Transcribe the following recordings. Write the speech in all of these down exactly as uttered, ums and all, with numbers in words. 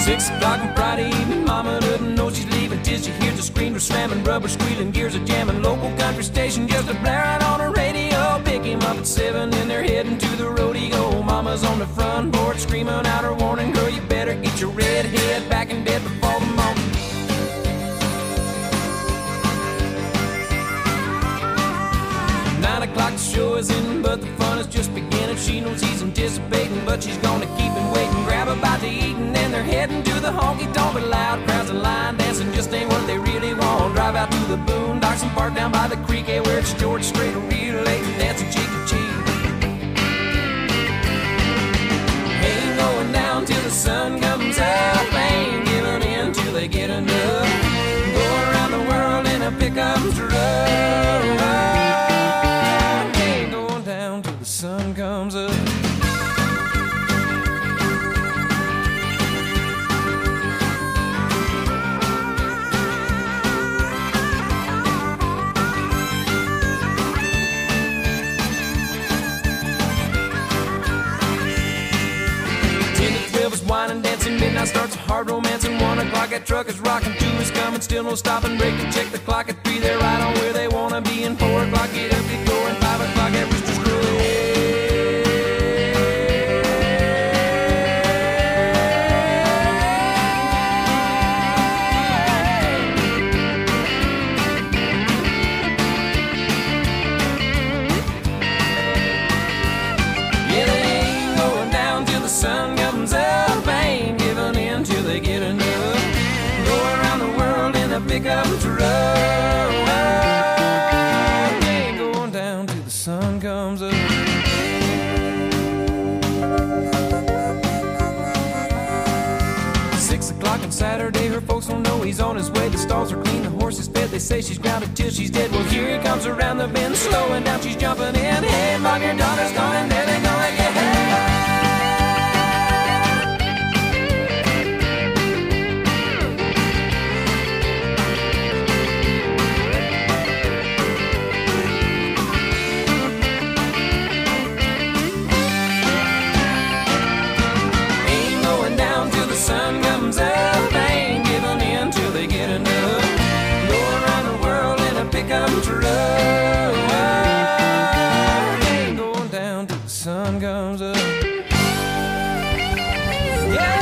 Six o'clock on Friday evening, mama doesn't know she's leaving till she hears the screamer slamming, rubber squealing, gears are jamming, local country station just a blaring on the radio. Pick him up at seven and they're heading to the rodeo. Mama's on the front porch screaming out her warning, girl, you better get your red head back in bed before the morning. Nine o'clock the show is in, but the fun is just beginning. She knows he's anticipating, but she's gonna keep him waiting. Grab a bite to eat and then they're heading to the honky-tonk. But loud crowds and line dancing just ain't what they really want. Drive out to the boondocks and park down by the creek, hey, where it's George Strait, relating, dancing cheek to cheek. Ain't going down till the sun comes up, ain't giving in till they get enough. Go around the world in a pickup truck. Sun comes up. Ten to twelve is wine and dancing, midnight starts a hard romance, and one o'clock that truck is rocking, two is coming, still no stopping, break and check the clock at three, they're right on where they wanna be, and four o'clock get up, get going, five o'clock that rooster's crowing. Pickup truck, ain't going down till the sun comes up. Six o'clock on Saturday, her folks don't know he's on his way. The stalls are clean, the horse is fed. They say she's grounded till she's dead. Well, here he comes around the bend, slowing down, she's jumping in. Hey, mom, your daughter's coming, there they go again. Sun comes up, ain't giving in till they get enough. Go around the world in a pickup truck, ain't going down till the sun comes up. Yeah.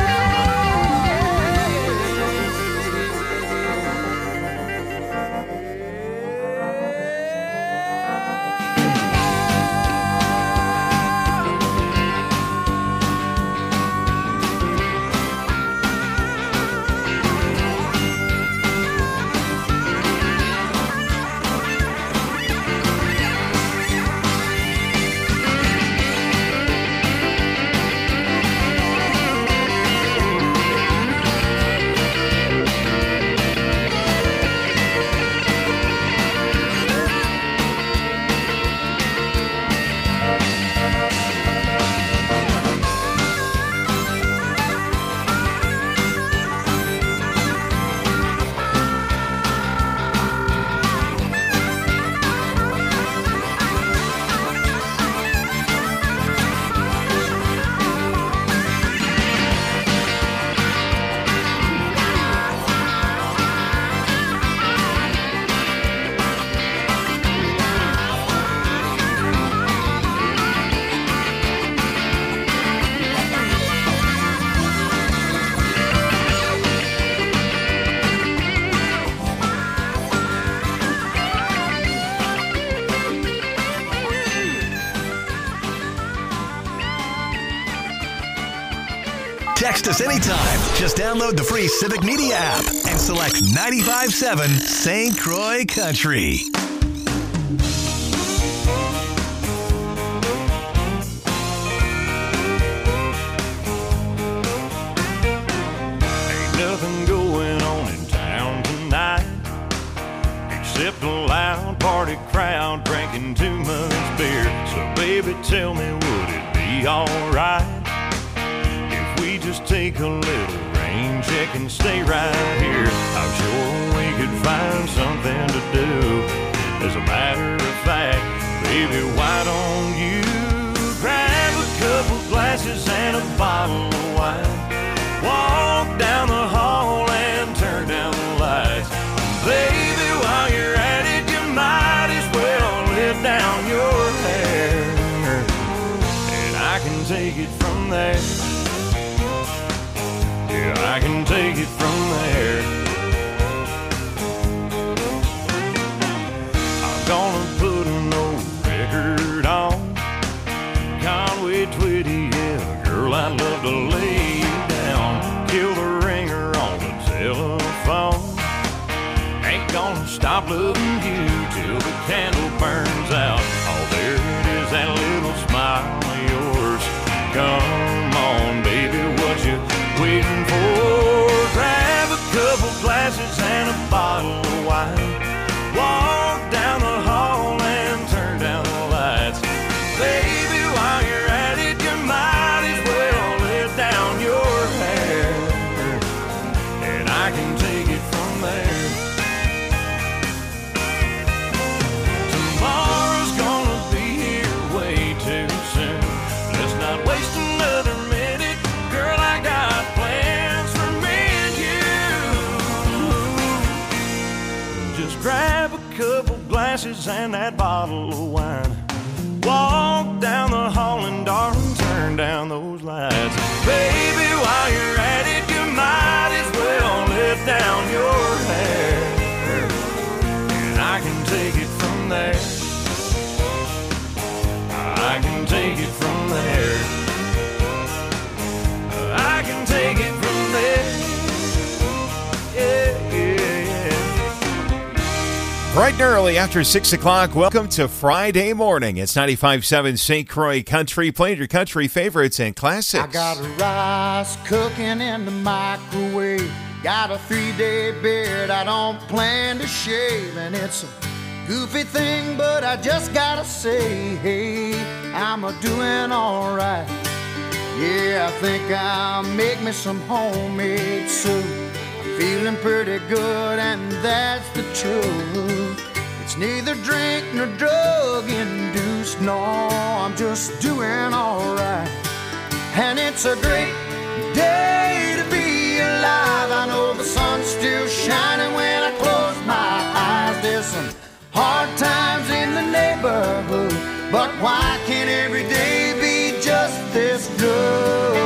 Text us anytime. Just download the free Civic Media app and select ninety-five point seven Saint Croix Country. Ain't nothing going on in town tonight except a loud party crowd drinking too much beer. So baby, tell me, would it be alright if we just take a little rain check and stay right here? I'm sure we could find something to do. As a matter of fact, baby, why don't you grab a couple glasses and a bottle of wine, walk down I can take it from there. I'm gonna put an old record on Conway Twitty, yeah, girl, I'd love to lay you down. Kill the ringer on the telephone. Ain't gonna stop loving you till the candle burns out. Oh, there it is, that little smile of yours. Come on, baby, what you waiting for? Grab a couple glasses and a bottle of wine. Walk down the hall and turn down the lights. Baby, while you're at it, you might as well let down your hair, and I can take it from there. Tomorrow's gonna be here way too soon. Let's not waste another minute. Girl, I got plans for me and you. Just grab a couple glasses and that bottle of wine. Walk down the hall and darling, turn down those lights. Baby, while you're at it, you might as well let down your hair, and I can take it from there. I can take it from there. I can take it from there. Yeah, yeah, yeah. Bright and early after six o'clock, welcome to Friday morning. It's ninety-five point seven Saint Croix Country, playing your country favorites and classics. I got rice cooking in the microwave. Got a three-day beard I don't plan to shave. And it's a goofy thing, but I just gotta say, hey, I'm a doing all right. Yeah, I think I'll make me some homemade soup. Feeling pretty good, and that's the truth. It's neither drink nor drug induced. No, I'm just doing alright. And it's a great day to be alive. I know the sun's still shining when I close my eyes. There's some hard times in the neighborhood, but why can't every day be just this good?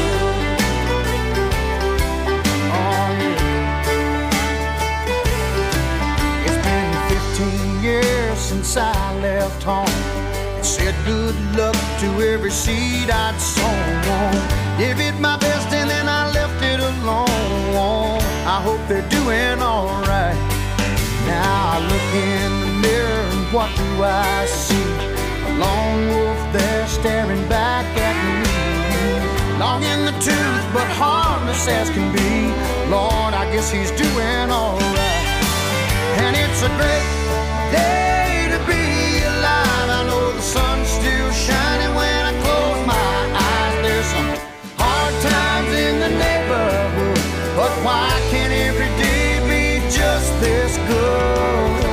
Since I left home, it said good luck to every seed I'd sown. Give it my best and then I left it alone. I hope they're doing alright. Now I look in the mirror and what do I see? A lone wolf there staring back at me. Long in the tooth but harmless as can be. Lord, I guess he's doing alright. And it's a great day to be alive. I know the sun's still shining when I close my eyes. There's some hard times in the neighborhood, but why can't every day be just this good?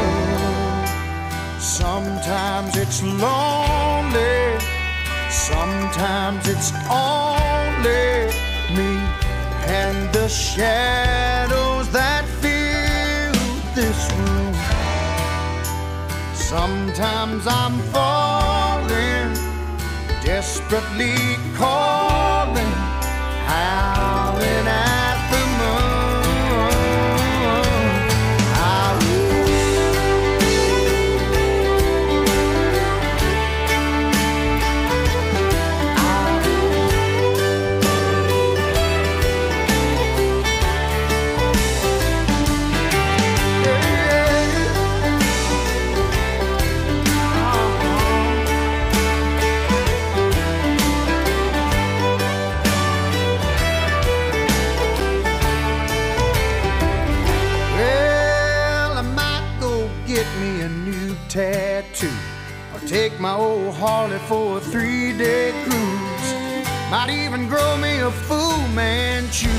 Sometimes it's lonely, sometimes it's only me and the shadows that fill this room. Sometimes I'm falling, desperately calling, howling at the moon. I tattoo, or take my old Harley for a three-day cruise. Might even grow me a Fu Manchu.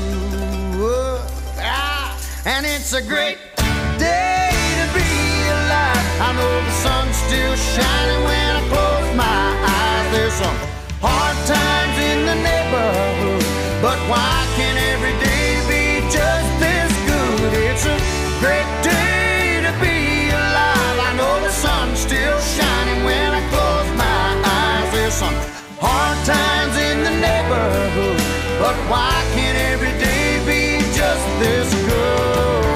Ah, and it's a great day to be alive. I know the sun's still shining when I close my eyes. There's some hard times in the neighborhood, but why can't every day be just this good? It's a great day to be alive. I know the sun's still shining when I close my eyes. There's some hard times in the neighborhood, but why can't every day this go.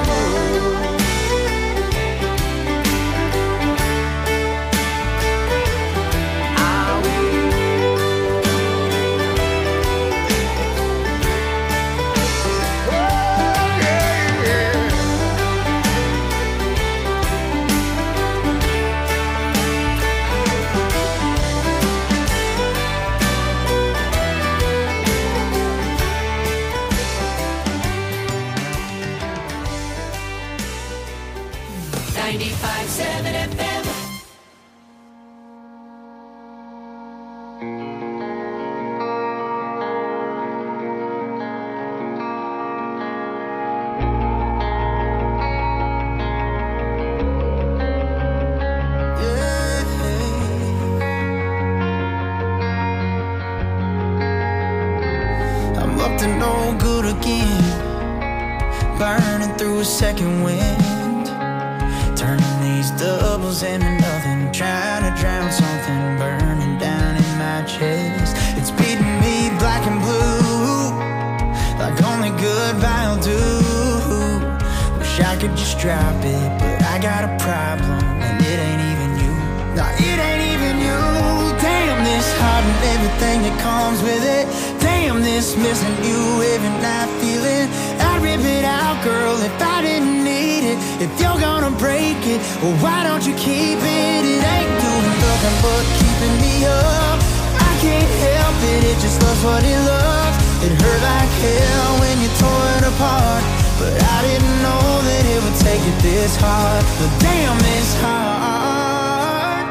ninety-five seven F M. I'm up to no good again, burning through a second wind, turning these doubles into nothing, trying to drown something burning down in my chest. It's beating me black and blue, like only goodbye will do. Wish I could just drop it, but I got a problem, and it ain't even you. No, it ain't even you. Damn, this heart and everything that comes with it. Damn, this missing you every night feeling. I'd rip it out, girl, if I didn't need it. If you're gonna break it, well, why don't you keep it? It ain't doing nothing but keeping me up. I can't help it, it just loves what it loves. It hurt like hell when you tore it apart, but I didn't know that it would take it this hard. But damn, it's hard.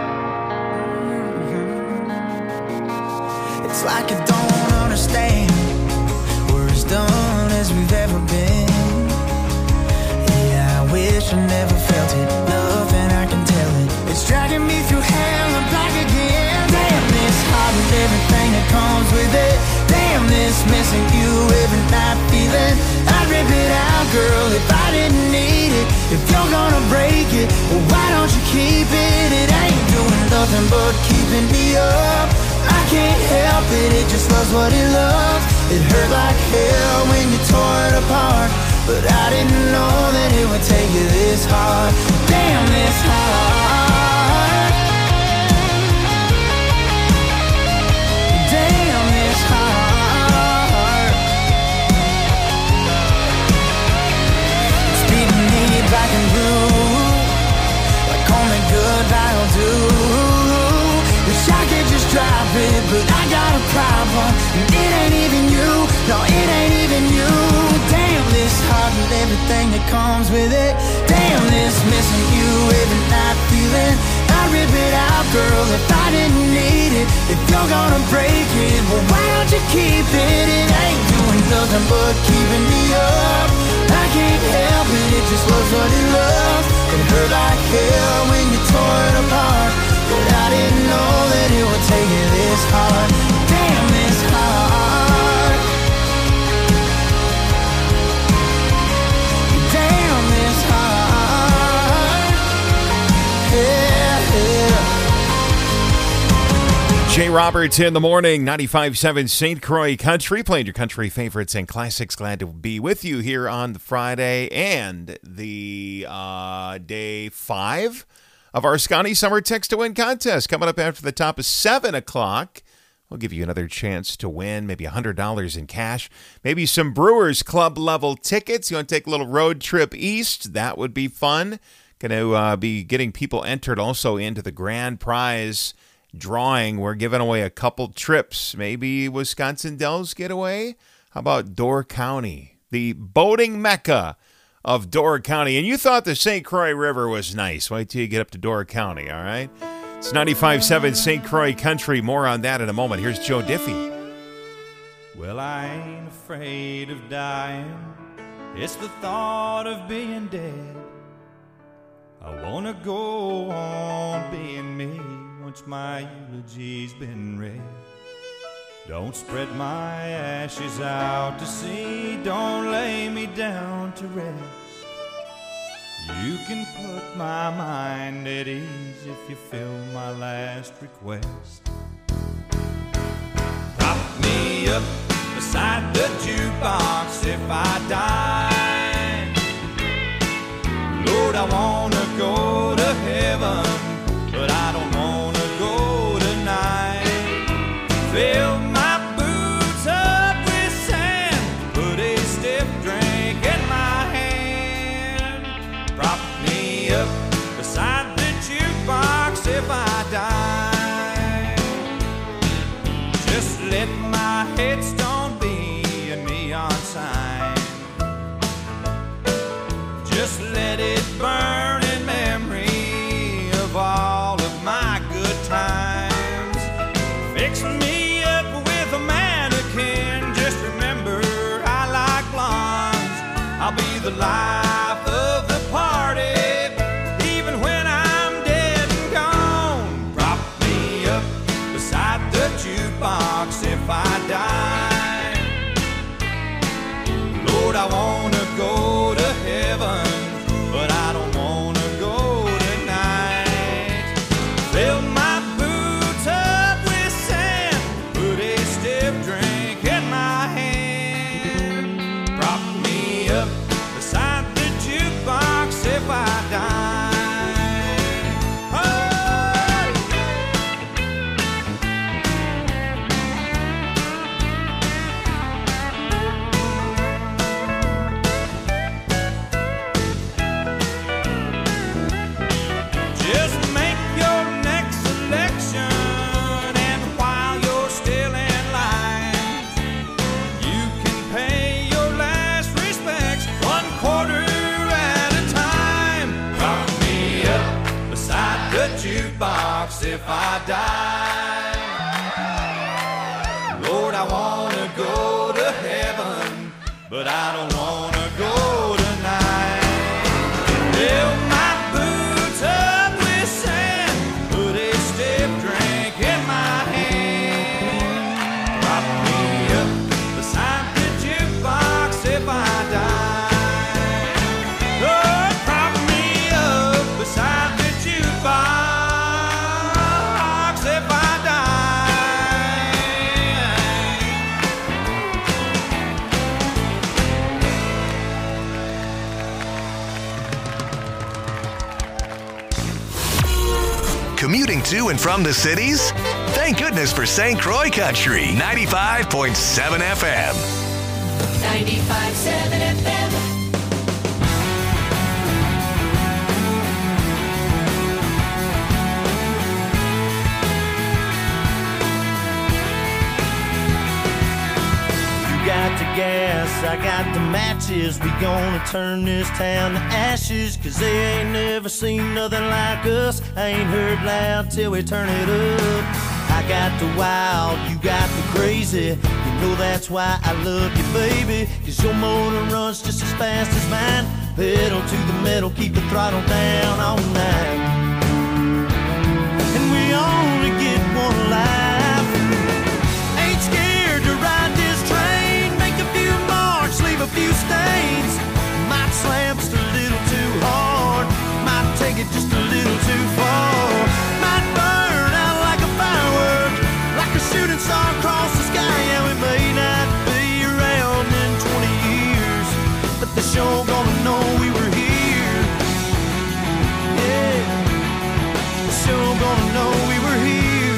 It's like you don't understand. We're as done as we've ever been. Yeah, I wish I never felt it. Nothing I can tell it. It's dragging me through hell and back again. Damn, this heart and everything that comes with it. Damn, this missing you every night feeling. I'd rip it out, girl, if I didn't need it. If you're gonna break it, well, why don't you keep it? It ain't doing nothing but keeping me up. I can't help it, it just loves what it loves. It hurt like hell when you tore it apart, but I didn't know that it would take you this hard. Damn, this hard. Damn, this hard. It's beating me black and blue, like only goodbye will do. Wish I could just drop it, but I got a problem, and it ain't even you. No, it ain't even you. Damn, this heart and everything that comes with it. Damn, this missing you every night feeling. I'd rip it out, girl, if I didn't need it. If you're gonna break it, well, why don't you keep it? It ain't doing nothing but keeping me up. I can't help it, it just loves what it loves. It hurt like hell when you tore it apart, but I didn't know that it would take you this hard. Damn, this hard. Damn, this hard. Yeah, yeah. Jay Roberts in the morning, ninety-five point seven Saint Croix Country, playing your country favorites and classics. Glad to be with you here on the Friday and the uh, day five of our Scotty Summer Text to Win contest. Coming up after the top of seven o'clock. We'll give you another chance to win maybe one hundred dollars in cash, maybe some Brewers Club level tickets. You want to take a little road trip east? That would be fun. Going to uh, be getting people entered also into the grand prize drawing. We're giving away a couple trips. Maybe Wisconsin Dells getaway? How about Door County, the boating mecca of Door County? And you thought the Saint Croix River was nice. Wait till you get up to Door County, all right? It's ninety-five point seven Saint Croix Country. More on that in a moment. Here's Joe Diffie. Well, I ain't afraid of dying. It's the thought of being dead. I wanna go on being me once my eulogy's been read. Don't spread my ashes out to sea. Don't lay me down to rest. You can put my mind at ease if you fill my last request. Prop me up beside the jukebox if I die. I wanna go to heaven, but I don't wanna go tonight. Fill my boots up with sand, put a stiff drink in my hand. Prop me up beside the jukebox if I die. Just let my headstone be a neon sign. Just let it burn in memory of all of my good times. Fix me up with a mannequin. Just remember I like blondes. I'll be the life of the party, even when I'm dead and gone. Prop me up beside the jukebox if I die. Lord, I wanna go to heaven, but I don't wanna go tonight. Fill my boots up with sand, put a stiff drink in my hand. Prop me up beside the jukebox if I die. Just make your next selection, and while you're still in line, you can pay your last respects one quarter at a time. Prop me up beside the jukebox if I die. Lord, I wanna go to heaven, but I don't wanna go tonight. Fill my boots up with sand, put a stiff drink in my hand. Prop me up beside the jukebox if I die. Oh, prop me up beside the jukebox if I die. Commuting to and from the cities? Thank goodness for Saint Croix Country, ninety-five point seven F M. ninety-five point seven F M. You got the gas, I got the matches. We gonna turn this town to ashes, 'cause they ain't never seen nothing like us. I ain't heard loud till we turn it up. I got the wild, you got the crazy. You know that's why I love you, baby, 'cause your motor runs just as fast as mine. Pedal to the metal, keep the throttle down all night. And we only get one life. Ain't scared to ride this train, make a few marks, leave a few stains. Might slam just a little too hard, might take it just a little too far. Might burn out like a firework, like a shooting star across the sky. Yeah, we may not be around in twenty years, but the show gonna know we were here. Yeah, the show gonna know we were here.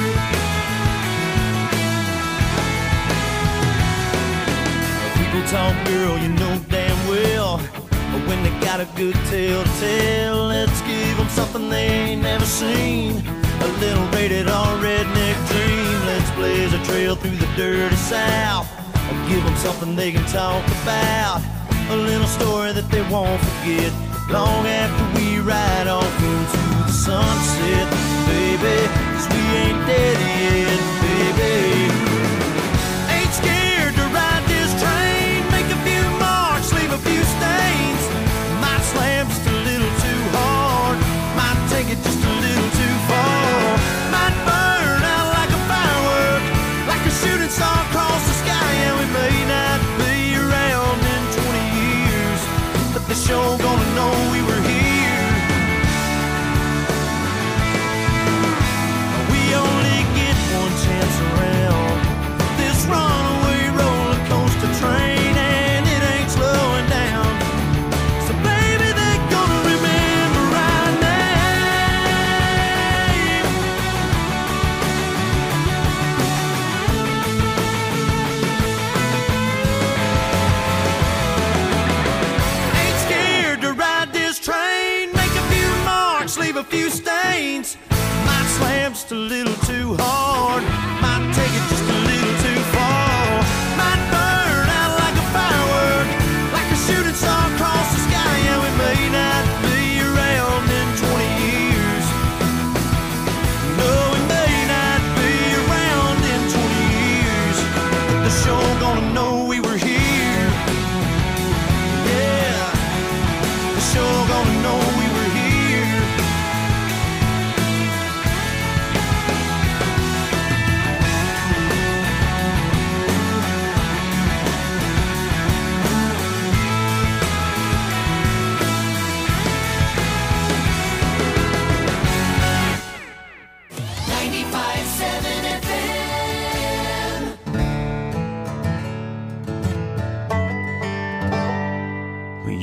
People talk, girl, you know damn well, but when they got a good tale to tell, let's give them something they ain't never seen. A little rated R redneck dream. Let's blaze a trail through the dirty South, or give them something they can talk about. A little story that they won't forget long after we ride off into the sunset, baby, 'cause we ain't dead yet, baby. Ain't scared to ride this train, make a few marks, leave a few stains. Might slam just a little too hard, might take it just a little too far. Might burn out like a firework, like a shooting star across the sky. And we may not be around in twenty years, but the show gonna know we were here. We only get one chance around.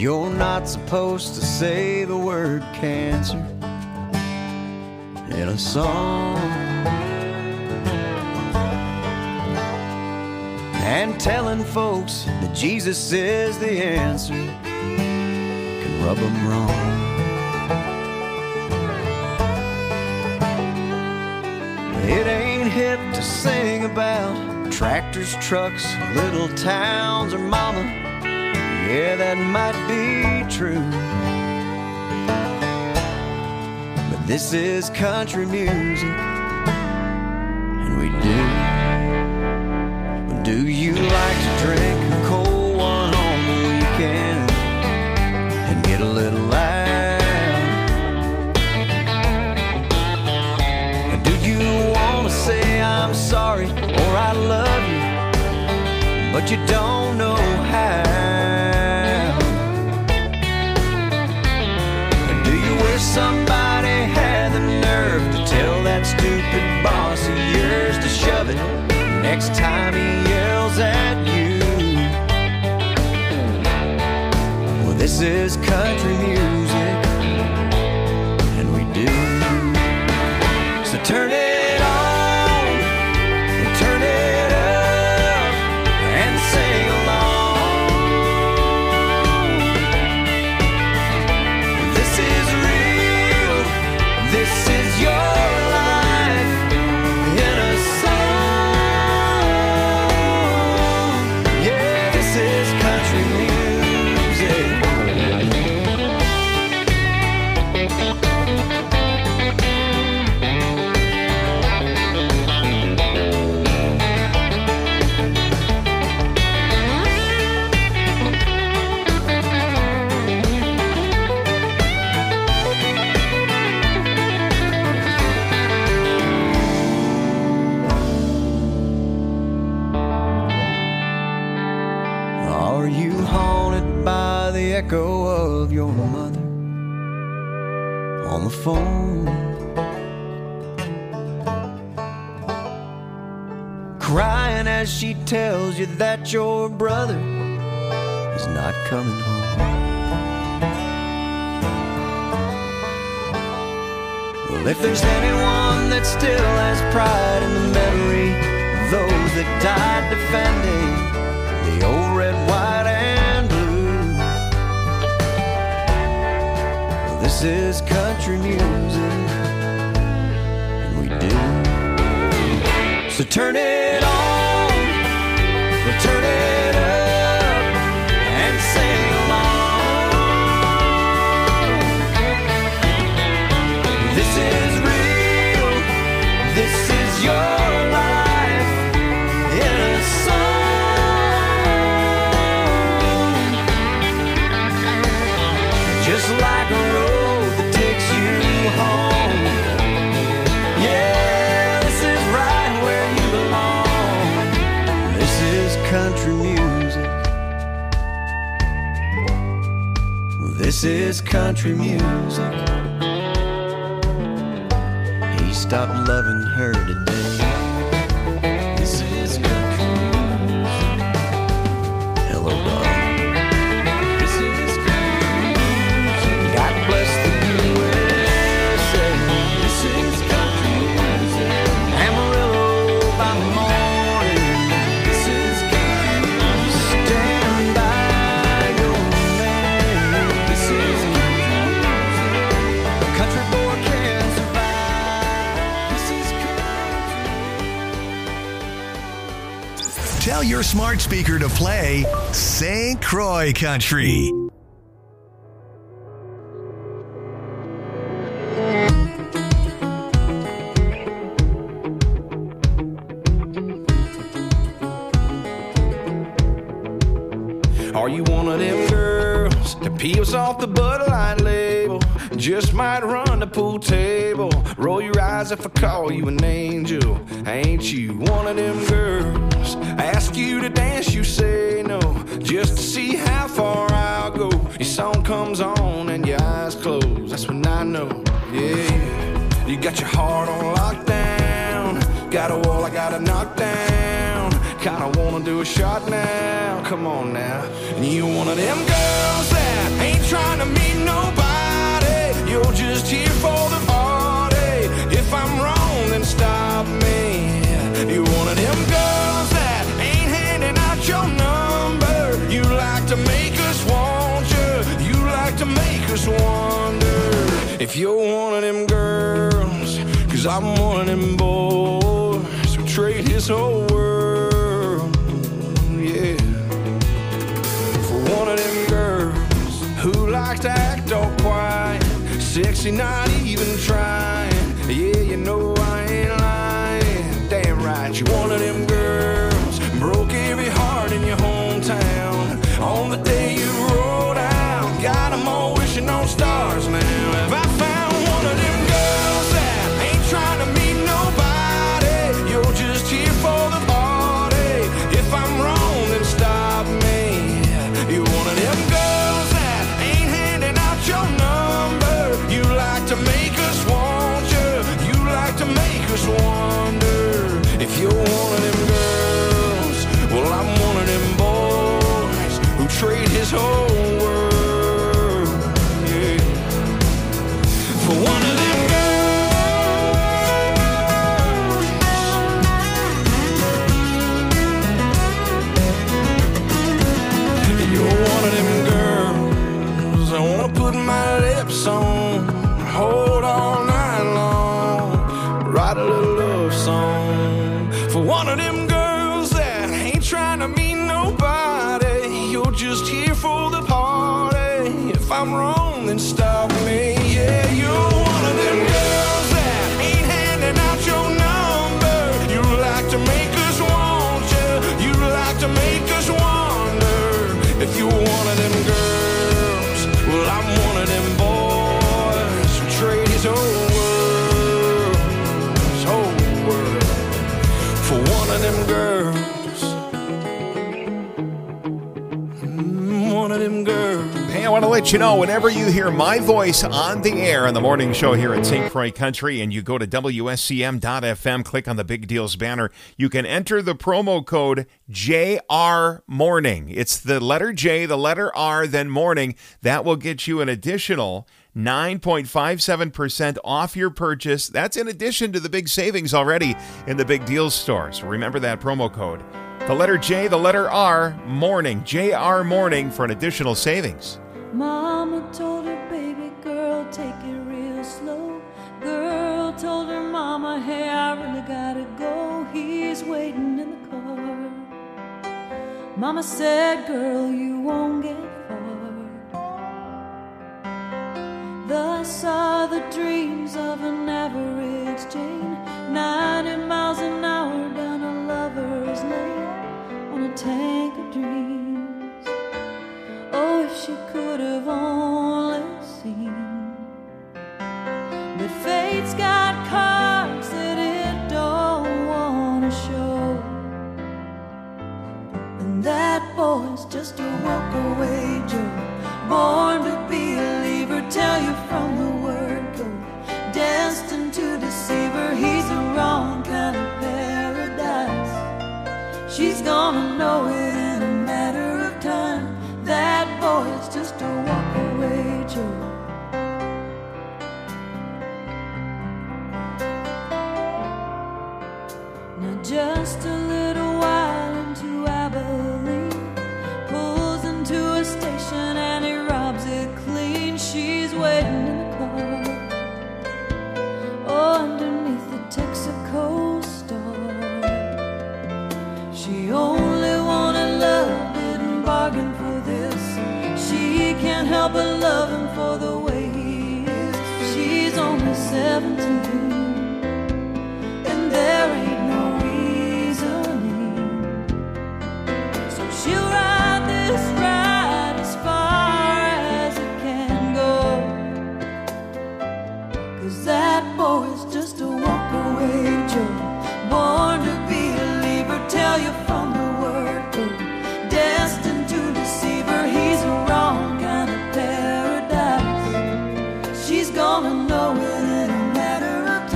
You're not supposed to say the word cancer in a song. And telling folks that Jesus is the answer can rub them wrong. It ain't hip to sing about tractors, trucks, little towns, or mama. Yeah, that might be true, but this is country music, and we do. Do you like to drink a cold one on the weekend and get a little loud? Do you want to say I'm sorry or I love you, but you don't know how? Do you wish somebody had the nerve to tell that stupid boss of yours to shove it next time he yells at you? Well, this is country music, and we do. So turn it on, and turn it up, and sing along. This is real, this is your life in a song. Are you haunted by the echo of your mother on the phone, crying as she tells you that your brother is not coming home? Well, if there's anyone that still has pride in the memory of those that died defending the old red, white, and blue, well, this is country music, and we do. So turn it on, we'll turn it up, and sing along. This is real, this is your life in a song. Just like a road that takes you home. Yeah, this is right where you belong. This is country music. This is country music. He stopped loving her today. This is country music. Hello, darling. Bless the U S A. This is country music. Amarillo by morning. This is country music. Stand by your man. This is country music. A country boy can survive. This is country. Tell your smart speaker to play Saint Croix Country. Are you one of them girls that peels off the Bud Light label? Just might run the pool table. Roll your eyes if I call you an angel. Ain't you one of them girls? I ask you to dance, you say no, just to see how far I'll go. Your song comes on and your eyes close. That's when I know, yeah. You got your heart on lockdown. Got a wall I gotta knock down. Kinda wanna do a shot now. Come on now. And you one of them girls girls that ain't trying to meet nobody. You're just here for the party. If I'm wrong, then stop me. You're one of them girls that ain't handing out your number. You like to make us want you. You like to make us wonder if you're one of them girls. Cause I'm one of them boys who trade his whole world, yeah, for one of them girls who likes to act all quiet, sexy, not even trying. Yeah, you know I ain't lying. Damn right, you're one of them girls broke every heart in your hometown on the day you rolled out. Got them all wishing on stars now. Have I found one of them girls that ain't trying to meet nobody? You're just here for the party. If I'm wrong, then stop me. You're one of them girls that ain't handing out your number. You like to make us want you. You like to make us wonder if you're one of them girls. Well, I'm one of them boys who trade his whole world, yeah, for one of them girls. You're one of them girls I wanna put my lips on, hold all night long, write a little love song for one of them girls that ain't trying to meet nobody. You're just here for the party. If I'm wrong, then stop me. Yeah, you're one of them girls that ain't handing out your number. You like to make us want you. You like to make us wonder if you're one of them girls. Well, I'm one of them boys who trade his whole world, his whole world for one of them girls. Mm, one of them girls. Hey, I want to let you know, whenever you hear my voice on the air on the morning show here at Saint Croix Country and you go to W S C M dot F M, click on the Big Deals banner, you can enter the promo code J R Morning. It's the letter J, the letter R, then Morning. That will get you an additional nine point five seven percent off your purchase. That's in addition to the big savings already in the Big Deals store. So remember that promo code. The letter J, the letter R, Morning. J R Morning for an additional savings. Mama told her baby girl, take it real slow. Girl told her mama, hey, I really gotta go. He's waiting in the car. Mama said, girl, you won't get far. Thus are the dreams of an average Jane, ninety miles an hour down a lover's lane on a tank of dreams. Oh, if she could have only seen. But fate's got cards that it don't want to show, and that boy's just a walk-away Joe, born to be a leaver, tell you from the word go, destined to deceive her. He's the wrong kind of paradise. She's gonna know it in a matter of time. That boy's just a walk-away Joe. Now just a little while into Abilene, pulls into a station and he robs it clean. She's waiting in the car, oh, underneath the Texaco star. She only wanted love, didn't bargain for this. She can't help but love him for the way he is. She's only seventeen, and there ain't no reasoning. So she'll ride this ride as far as it can go, 'cause that boy's just a walk-away Joe, born to be a leaver, tell you from the word go, destined to deceive her. He's a wrong kind of paradise. She's gonna know it in a matter of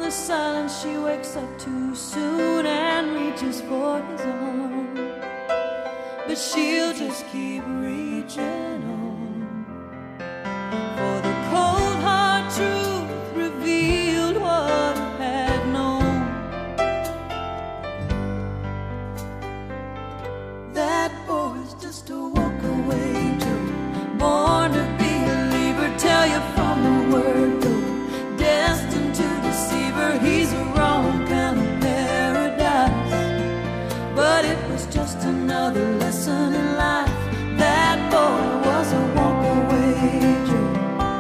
the silence, she wakes up too soon and reaches for his arm. But she'll just keep reaching on. For the cold hard truth revealed what I had known. That boy's just a walk-away Joe, born to be a believer, tell you from the word go. Destined to deceive her, he's a wrong kind of paradise. But it was just another lesson in life. That boy was a walk-away Joe.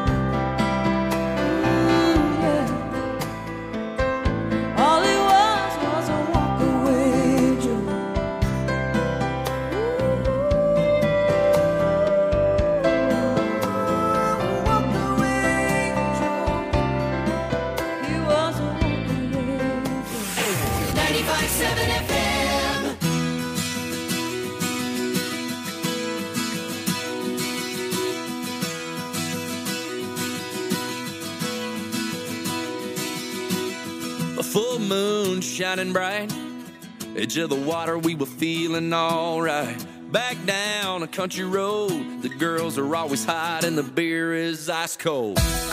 Ooh, yeah. All he was was a walk-away Joe. ninety-five seven F M. A full moon shining bright, edge of the water, we were feeling alright. Back down a country road, the girls are always hot and the beer is ice cold.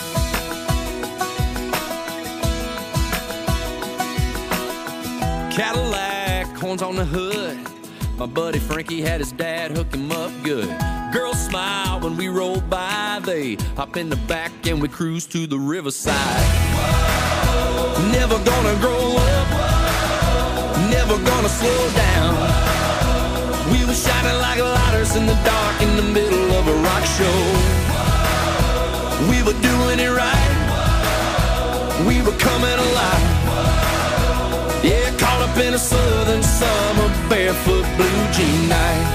Cadillac, horns on the hood. My buddy Frankie had his dad hook him up good. Girls smile when we roll by. They hop in the back and we cruise to the riverside. Whoa. Never gonna grow up. Whoa. Never gonna slow down. Whoa. We were shining like lighters in the dark in the middle of a rock show. Whoa. We were doing it right. Whoa. We were coming alive. Yeah, caught up in a southern summer, barefoot blue jean night.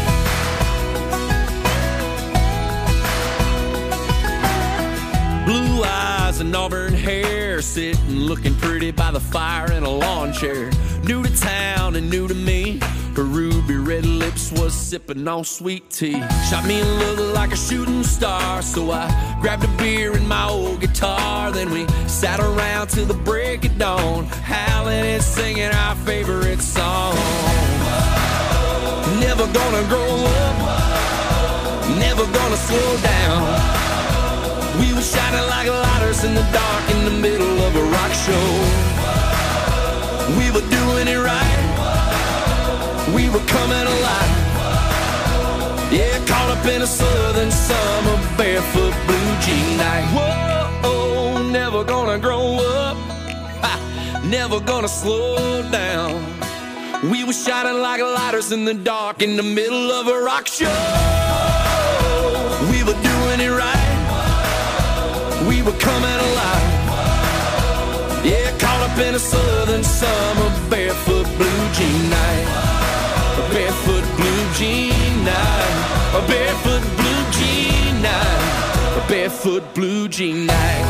Blue eyes and auburn hair, sitting looking pretty by the fire in a lawn chair. New to town and new to me, her ruby red lips was sipping on sweet tea. Shot me a look like a shooting star, so I grabbed a beer and my old guitar. Then we sat around till the break of dawn, howling and singing our favorite song. Whoa. Never gonna grow up. Whoa. Never gonna slow down. Whoa. We were shining like lighters in the dark in the middle of a rock show. Whoa. We were doing it right. We were coming alive. Whoa. Yeah, caught up in a southern summer, barefoot blue jean night. Whoa, never gonna grow up. Ha, never gonna slow down. We were shining like lighters in the dark in the middle of a rock show. Whoa. We were doing it right. Whoa. We were coming alive. Whoa. Yeah, caught up in a southern summer, barefoot blue jean night. A barefoot blue jean night. A barefoot blue jean night. A barefoot blue jean night.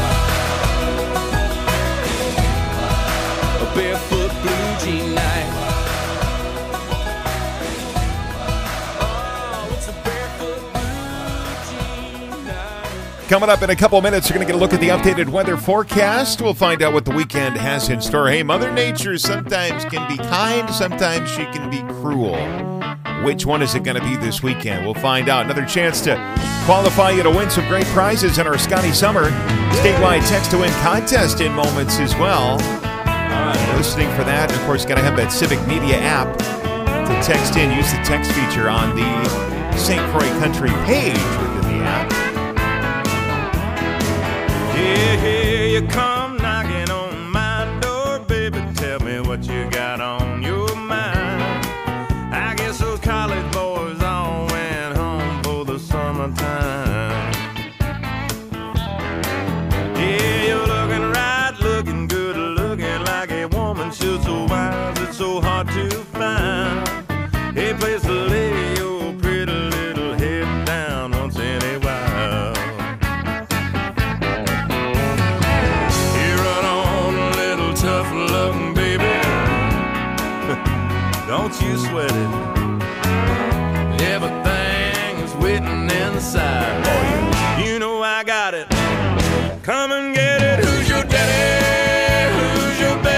A barefoot blue jean night. Oh, it's a barefoot blue jean night. Coming up in a couple minutes, we're going to get a look at the updated weather forecast. We'll find out what the weekend has in store. Hey, Mother Nature sometimes can be kind, sometimes she can be cruel. Which one is it going to be this weekend? We'll find out. Another chance to qualify you to win some great prizes in our Scotty Summer statewide text-to-win contest in moments as well. Uh, listening for that. And of course, got to have that Civic Media app to text in. Use the text feature on the Saint Croix Country page within the app. Yeah, here you come knocking on my door, baby. Tell me what you got on your mind. I guess those college boys all went home for the summertime. Yeah, you're looking right, looking good, looking like a woman should. So wise, it's so hard to find a place to lay your pretty little head down once in a while. Tough loving, baby. Don't you sweat it. Everything is waiting inside. Oh, you, you know I got it. Come and get it. Who's your daddy? Who's your baby?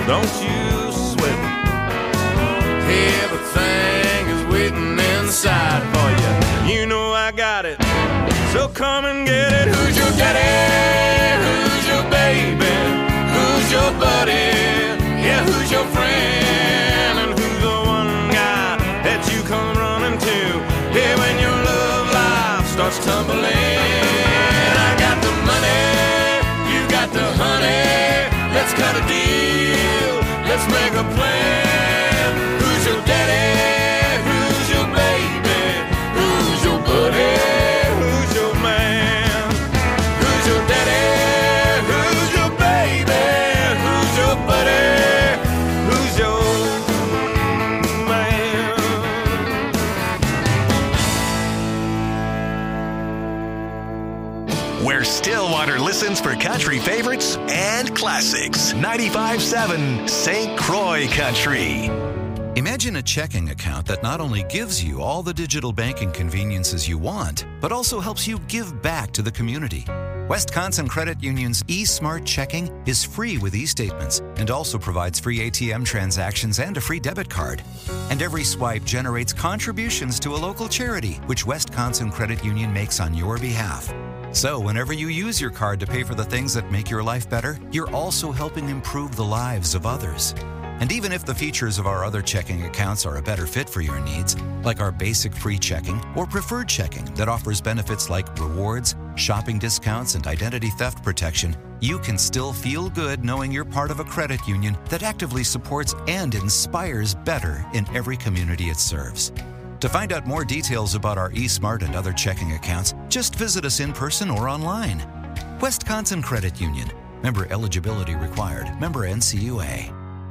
don't you sweat it. Everything is waiting inside for you. You know I got it, so come and get it. Who's your daddy? Who's your baby? Who's your buddy? Yeah, who's your friend? And who's the one guy that you come running to? Yeah, when your love life starts tumbling. I got the money, you got the honey. Let's cut a deal, let's make a plan. Who's your daddy? Who's your baby? Who's your buddy? Who's your man? Who's your daddy? Who's your baby? Who's your buddy? Who's your man? Where Stillwater listens for country favorites and classics. ninety-five seven Saint Croix Country. Imagine a checking account that not only gives you all the digital banking conveniences you want, but also helps you give back to the community. Wisconsin Credit Union's eSmart Checking is free with e-statements and also provides free A T M transactions and a free debit card. And every swipe generates contributions to a local charity, which Wisconsin Credit Union makes on your behalf. So whenever you use your card to pay for the things that make your life better, you're also helping improve the lives of others. And even if the features of our other checking accounts are a better fit for your needs, like our basic free checking or preferred checking that offers benefits like rewards, shopping discounts, and identity theft protection, you can still feel good knowing you're part of a credit union that actively supports and inspires better in every community it serves. To find out more details about our eSmart and other checking accounts, just visit us in person or online. Wisconsin Credit Union. Member eligibility required. Member N C U A.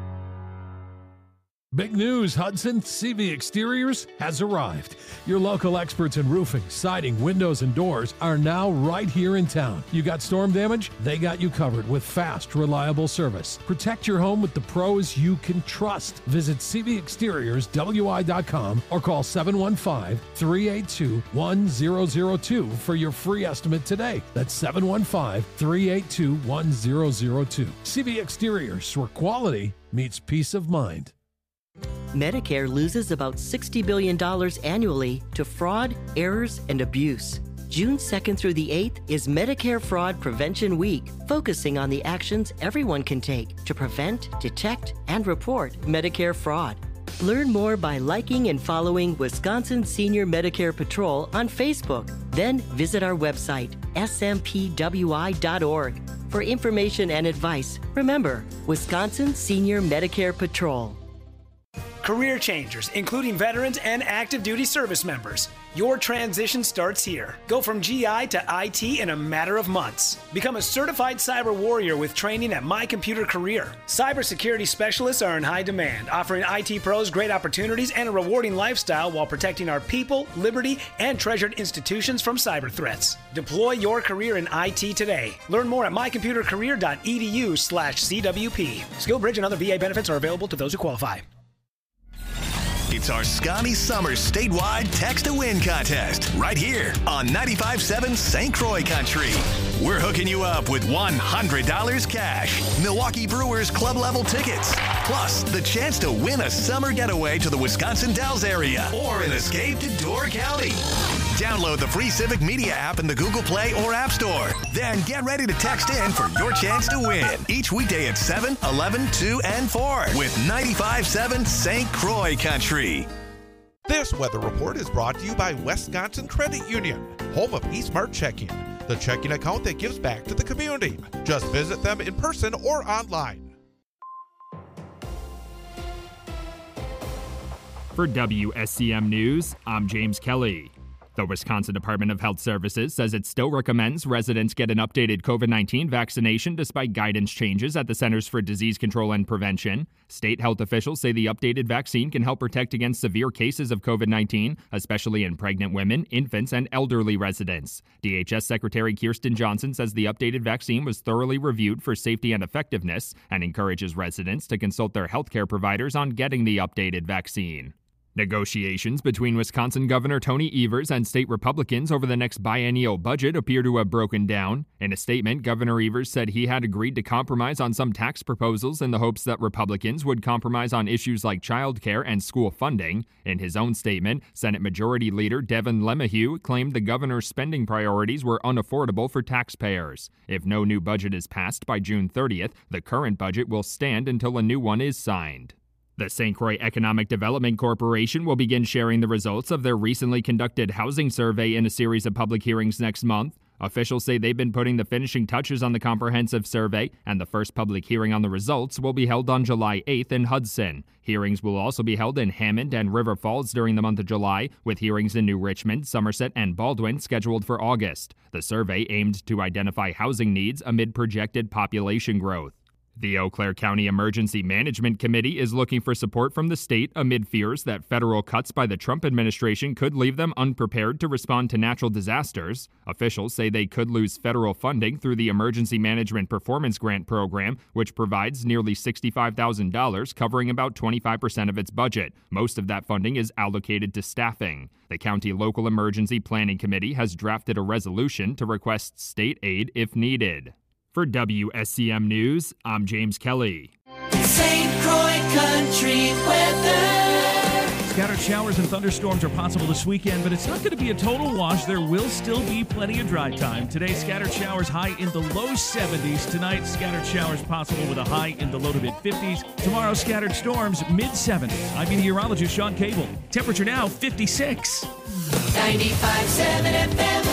Big news, Hudson. C V Exteriors has arrived. Your local experts in roofing, siding, windows, and doors are now right here in town. You got storm damage? They got you covered with fast, reliable service. Protect your home with the pros you can trust. Visit C V Exteriors W I dot com or call seven one five, three eight two, one zero zero two for your free estimate today. That's seven one five, three eight two, one zero zero two. C V Exteriors, where quality meets peace of mind. Medicare loses about sixty billion dollars annually to fraud, errors, and abuse. June second through the eighth is Medicare Fraud Prevention Week, focusing on the actions everyone can take to prevent, detect, and report Medicare fraud. Learn more by liking and following Wisconsin Senior Medicare Patrol on Facebook. Then visit our website, S M P W I dot org. For information and advice, remember, Wisconsin Senior Medicare Patrol. Career changers, including veterans and active duty service members. Your transition starts here. Go from G I to I T in a matter of months. Become a certified cyber warrior with training at My Computer Career. Cybersecurity specialists are in high demand, offering I T pros great opportunities and a rewarding lifestyle while protecting our people, liberty, and treasured institutions from cyber threats. Deploy your career in I T today. Learn more at my computer career dot e d u slash C W P. SkillBridge and other V A benefits are available to those who qualify. It's our Scotty Summers statewide Text to Win contest right here on ninety-five seven Saint Croix Country. We're hooking you up with one hundred dollars cash, Milwaukee Brewers club level tickets, plus the chance to win a summer getaway to the Wisconsin Dells area or an escape to Door County. Download the free Civic Media app in the Google Play or App Store. Then get ready to text in for your chance to win each weekday at seven, eleven, two, and four with ninety-five seven Saint Croix Country. This weather report is brought to you by Wisconsin Credit Union, home of eSmart Checking, the checking account that gives back to the community. Just visit them in person or online. For W S C M News, I'm James Kelly. The Wisconsin Department of Health Services says it still recommends residents get an updated COVID nineteen vaccination despite guidance changes at the Centers for Disease Control and Prevention. State health officials say the updated vaccine can help protect against severe cases of COVID nineteen, especially in pregnant women, infants, and elderly residents. D H S Secretary Kirsten Johnson says the updated vaccine was thoroughly reviewed for safety and effectiveness and encourages residents to consult their healthcare providers on getting the updated vaccine. Negotiations between Wisconsin Governor Tony Evers and state Republicans over the next biennial budget appear to have broken down. In a statement, Governor Evers said he had agreed to compromise on some tax proposals in the hopes that Republicans would compromise on issues like child care and school funding. In his own statement, Senate Majority Leader Devin LeMahieu claimed the governor's spending priorities were unaffordable for taxpayers. If no new budget is passed by June thirtieth, the current budget will stand until a new one is signed. The Saint Croix Economic Development Corporation will begin sharing the results of their recently conducted housing survey in a series of public hearings next month. Officials say they've been putting the finishing touches on the comprehensive survey, and the first public hearing on the results will be held on July eighth in Hudson. Hearings will also be held in Hammond and River Falls during the month of July, with hearings in New Richmond, Somerset, and Baldwin scheduled for August. The survey aimed to identify housing needs amid projected population growth. The Eau Claire County Emergency Management Committee is looking for support from the state amid fears that federal cuts by the Trump administration could leave them unprepared to respond to natural disasters. Officials say they could lose federal funding through the Emergency Management Performance Grant Program, which provides nearly sixty-five thousand dollars, covering about twenty-five percent of its budget. Most of that funding is allocated to staffing. The County Local Emergency Planning Committee has drafted a resolution to request state aid if needed. For W S C M News, I'm James Kelly. Saint Croix Country Weather. Scattered showers and thunderstorms are possible this weekend, but it's not going to be a total wash. There will still be plenty of dry time. Today, scattered showers high in the low seventies. Tonight, scattered showers possible with a high in the low to mid-fifties. Tomorrow, scattered storms mid-seventies. I'm meteorologist Sean Cable. Temperature now fifty-six. ninety-five point seven F M.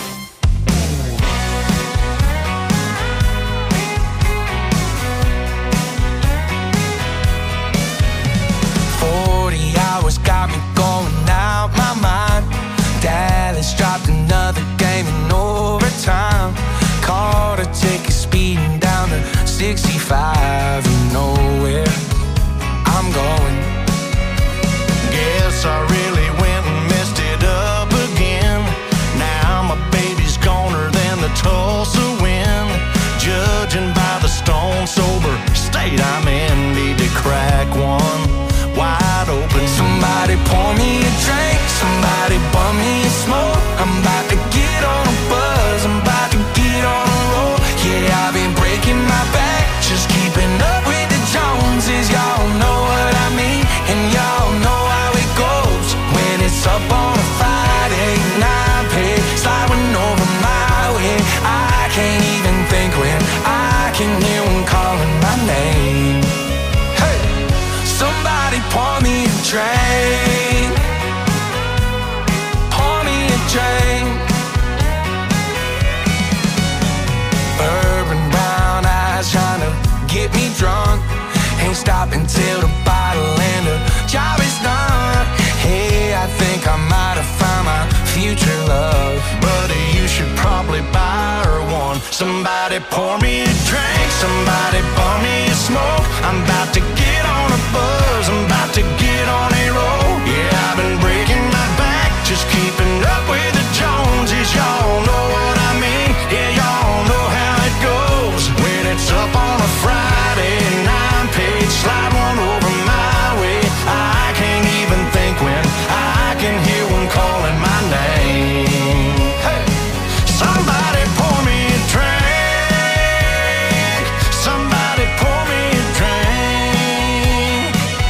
forty hours got me going out my mind. Dallas dropped another game in overtime. Caught a ticket speeding down to sixty-five. You know where I'm going. Guess I really went and messed it up again. Now my baby's goner than the Tulsa wind. Judging by the stone sober state I'm in, need to crack one wide open. Somebody pour me a drink, somebody bum me a smoke. I'm about to get on a buzz, I'm about to get on a roll. Yeah, I've been breaking my back, just keeping up with the Joneses. Y'all know what I mean, and y'all know how it goes. When it's up on a Friday night, pay sliding over my way. I can't even think when I can hear them calling my name. Somebody pour me a drink. Pour me a drink. Bourbon brown eyes trying to get me drunk. Ain't stopping till the bottle and the job is done. Hey, I think I might have found my future love. Buddy, you should probably buy her one. Somebody pour me a drink. Somebody pour me a smoke. I'm about to get on a buzz. I'm about to get on a roll. Yeah, I've been breaking my back, just keeping up with the Joneses. Y'all know what I mean. Yeah, y'all know how it goes. When it's up on a Friday, nine page, slide one over my way. I can't even think when I can hear one calling my name. Hey, somebody pour me a drink. Somebody pour me a drink.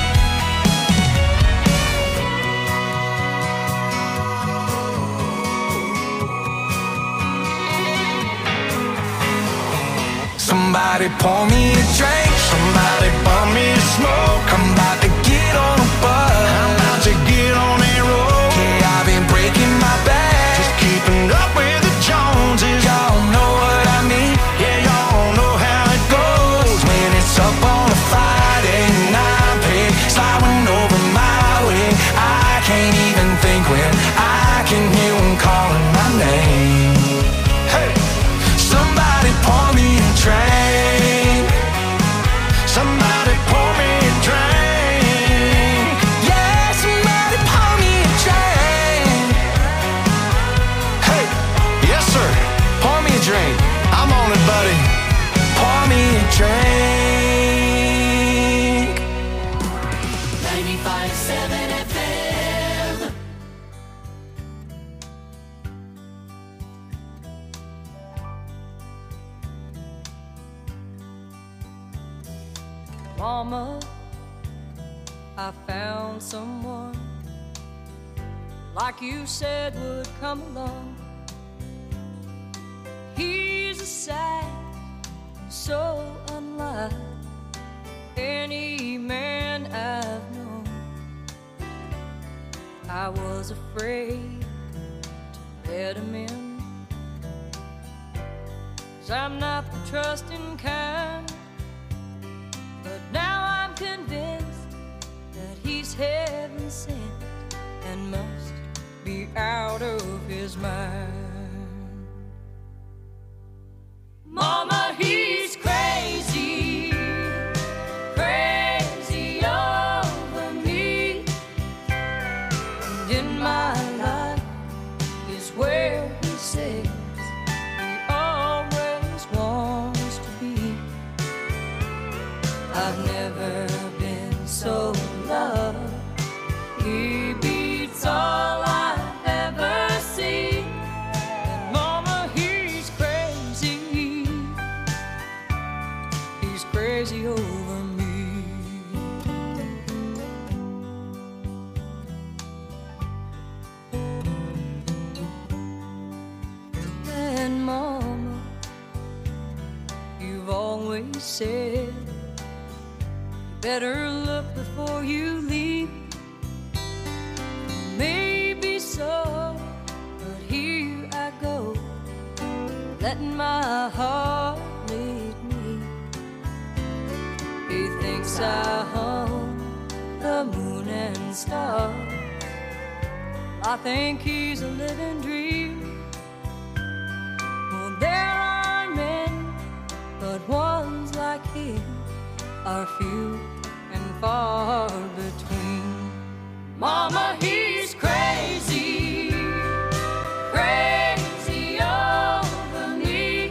Somebody pour me a drink. Somebody pour me a smoke. I'm about to get on a buzz. I'm about to get on a roll. Yeah, I've been breaking my back, just keeping up with the Joneses. Y'all know what I mean. Yeah, y'all know how it goes. When it's up on a Friday night, pay sliding over my way. I can't even think when I can hear them calling my name. Hey, somebody pour me a drink. Somebody pour me a drink. Mama, I found someone like you said would come along. He's a sight so unlike any man I've known. I was afraid to let him in, 'cause I'm not the trusting kind. But now I'm convinced that he's heaven sent and must be out of his mind. Mama, he's crazy, crazy over me. And in my life is where he says he always wants to be. I've never been so loved. He beats all I've ever seen. And mama, he's crazy. He's crazy over me. And mama, you've always said better look before you leave. Maybe so, but here I go, letting my heart lead me. He thinks I hung the moon and stars. I think he's a living dream. Well, there are many, but ones like him are few and far between. Mama, he's crazy, crazy over me.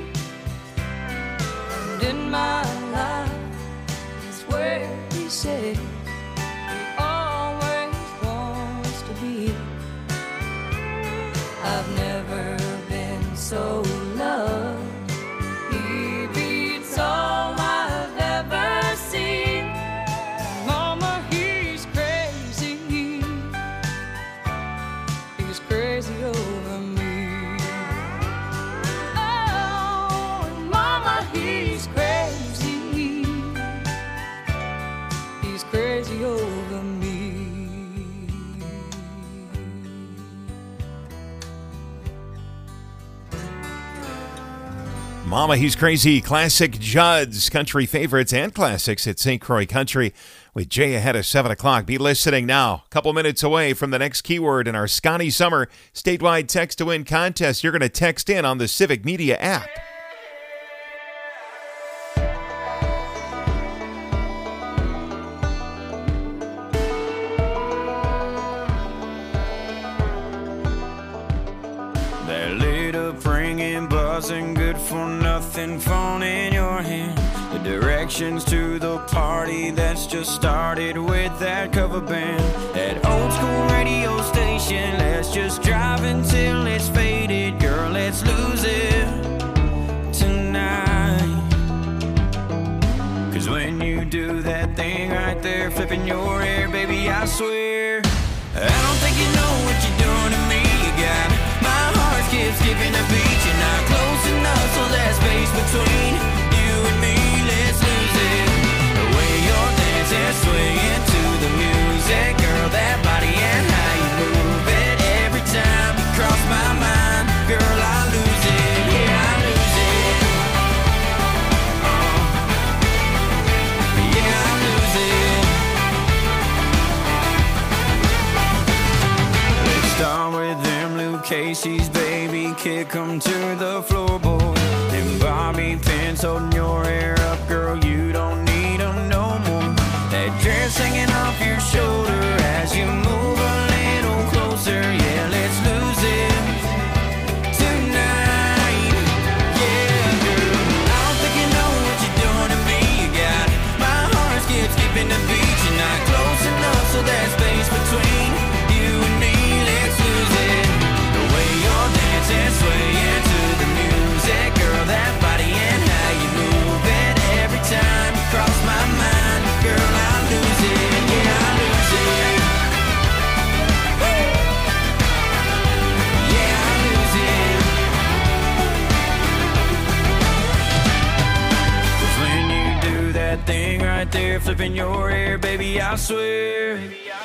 And in my life is where he says he always wants to be. I've never been so loved. He beats all I've ever seen. Mama, he's crazy. He's crazy over me. Oh, and mama, he's crazy. He's crazy over me. Mama, He's Crazy. Classic Judd's country favorites and classics at Saint Croix Country with Jay ahead of seven o'clock. Be listening now. A couple minutes away from the next keyword in our Scotty Summer statewide text to win contest. You're going to text in on the Civic Media app. That lit up ringing, buzzing, good for nothing phone in your hand. The directions to the party that's just started with that cover band. That old school radio station, let's just drive until it's faded. Girl, let's lose it tonight. 'Cause when you do that thing right there, flipping your hair, baby, I swear I don't think you know what you're doing to me. You got my heart skips, skipping a beat. You're not close enough, so there's space between you and me. Let's lose it. The way you're dancing, swinging to the music, girl, that body and how you move it. Every time you cross my mind, girl, I lose it. Yeah, I lose it. Uh, yeah, I lose it. Let's start with them Luke Casey's, baby, kick 'em to the floorboard. Them bobby pins holding your hair up, girl, you don't need 'em no more. That dress hanging off your shoulder as you move a little closer. Yeah, let's lose it tonight. Yeah, girl, I don't think you know what you're doing to me. You got my heart skip, skipping the beat. You're not close enough, so there's space between you and me. Let's lose it. The way you're dancing, swaying to the music, girl, that body and how you move there flipping your hair, baby, I swear.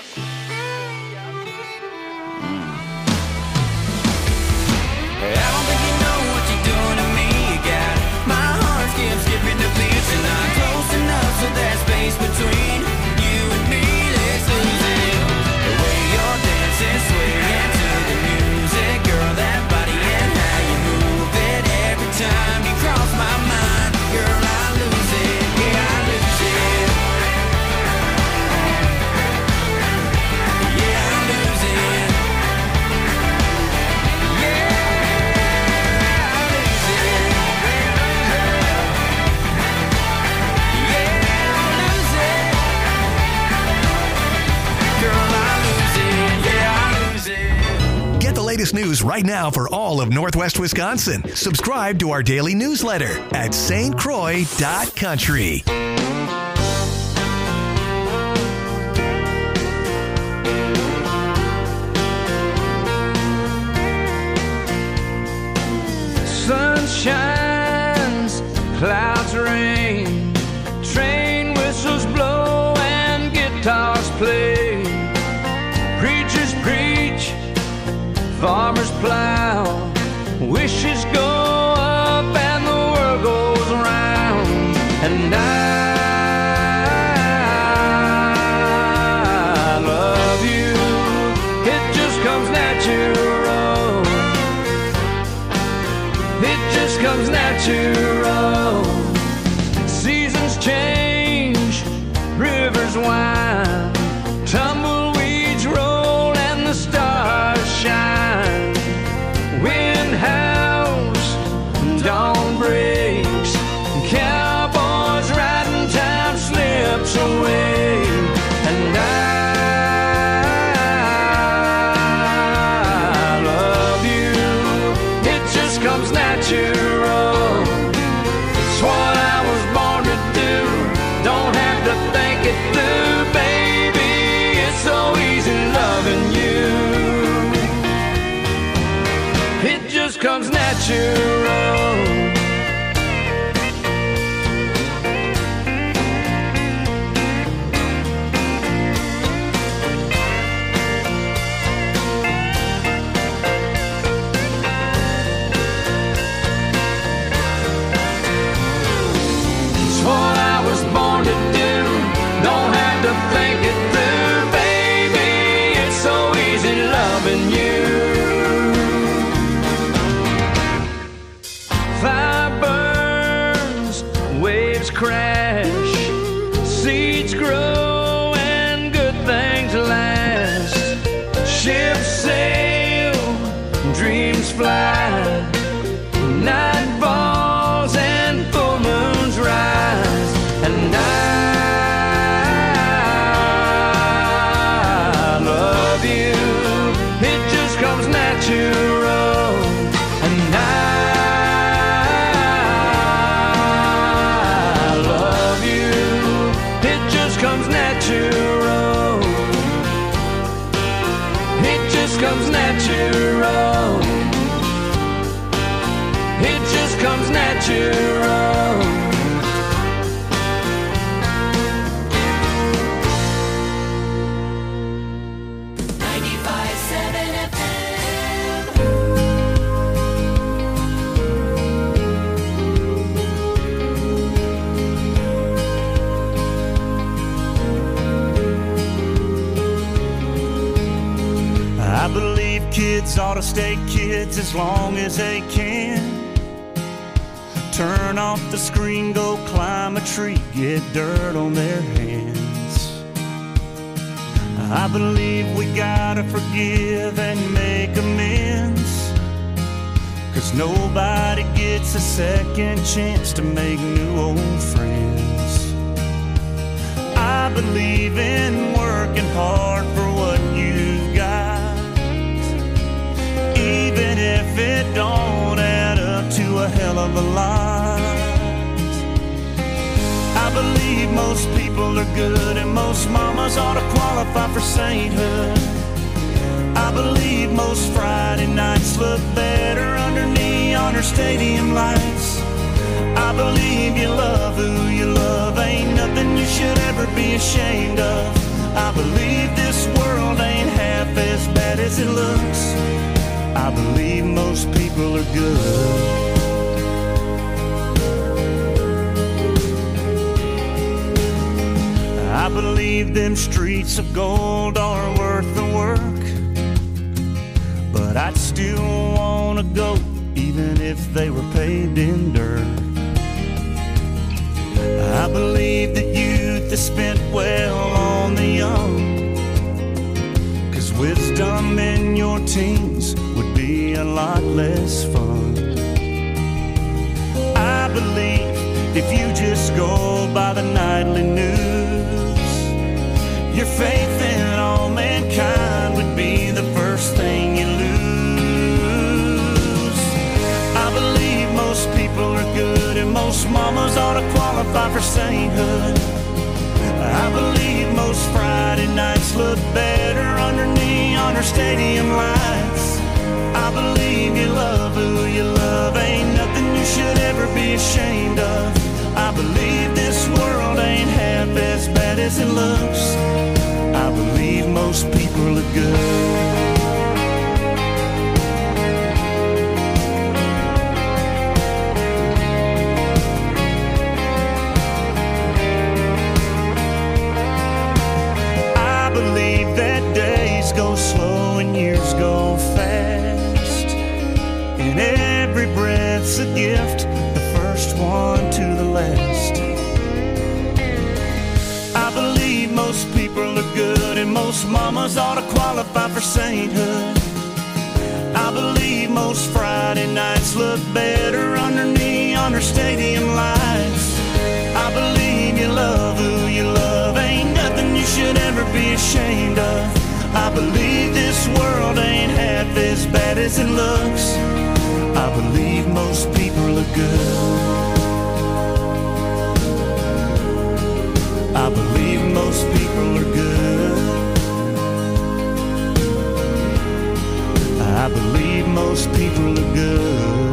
I don't think you know what you're doing to me. You got my heart skips, skipping the beats, and not close enough so that space between you and me. Let's lose it. The way you're dancing, swaying to the music, girl, that body and how you move it. Every time you cross my mind, girl, I lose it. Yeah, I lose it. Yeah, I lose it. Get the latest news right now for all of Northwest Wisconsin. Subscribe to our daily newsletter at S T Croix dot country. Sun shines, clouds rain, train whistles blow and guitars play. Preachers preach, farmers plow, wishes go up and the world goes round. And I love you, it just comes natural. It just comes natural. Seasons change, rivers wind, tumbleweeds roll and the stars shine. Wind howls, dawn breaks, cowboys riding, time slips away. And I love you, it just comes natural. It's what I was born to do, don't have to think it through, baby. It's so easy loving you. It just comes natural. It's what I was born to do, don't have to think it through, baby. It's so easy loving you. Fire burns, waves crash, seeds grow and good things last. Ships sail, dreams fly, night falls and full moons rise. And I love you, it just comes natural. And I love you, it just comes natural. It just comes natural. It just comes natural. ninety-five seven F M. I believe kids ought to stay kids as long as they can. Turn off the screen, go climb a tree, get dirt on their hands. I believe we gotta forgive and make amends, 'cause nobody gets a second chance to make new old friends. I believe in working hard for what you've got, even if it don't add up to a hell of a lot. I believe most people are good and most mamas ought to qualify for sainthood. I believe most Friday nights look better under neon or stadium lights. I believe you love who you love, ain't nothing you should ever ashamed of. I believe this world ain't half as bad as it looks. I believe most people are good. I believe them streets of gold are worth the work, but I'd still wanna go even if they were paved in dirt. I believe that youth is spent well on the young, 'cause wisdom in your teens would be a lot less fun. I believe if you just go by the nightly news, your faith in all mankind would be the first thing you lose. I believe most people are good and most mamas ought to qualify for sainthood. I believe most Friday nights look better under neon or stadium lights. I believe you love who you love, ain't nothing you should ever be ashamed of. I believe this world ain't half as bad as it looks. I believe most people are good. I believe that days go slow and years go fast, and every breath's a gift, the first one to the last. I believe most people are good and most mamas ought to qualify for sainthood. I believe most Friday nights look better under neon or stadium lights. I believe you love who you love, ain't nothing you should ever be ashamed of. I believe this world ain't half as bad as it looks. I believe most people are good. I believe most people are good. I believe most people are good.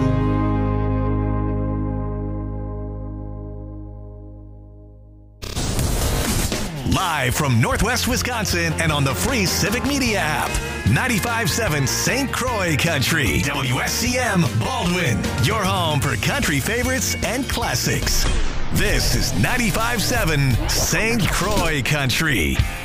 Live from Northwest Wisconsin and on the free Civic Media app. ninety-five point seven Saint Croix Country. W S C M Baldwin. Your home for country favorites and classics. This is ninety-five point seven Saint Croix Country.